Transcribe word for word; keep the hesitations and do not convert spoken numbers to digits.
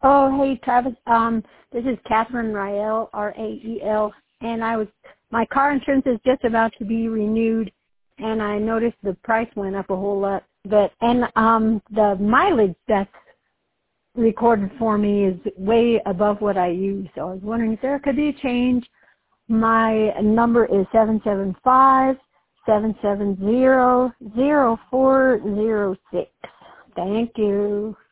Oh, hey, Travis. Um, this is Catherine Rael, R A E L, and I was my car insurance is just about to be renewed, and I noticed the price went up a whole lot. But and um, the mileage that's recorded for me is way above what I use. So I was wondering if there could be a change. My number is seven seven five seven seven zero zero four zero six. Thank you.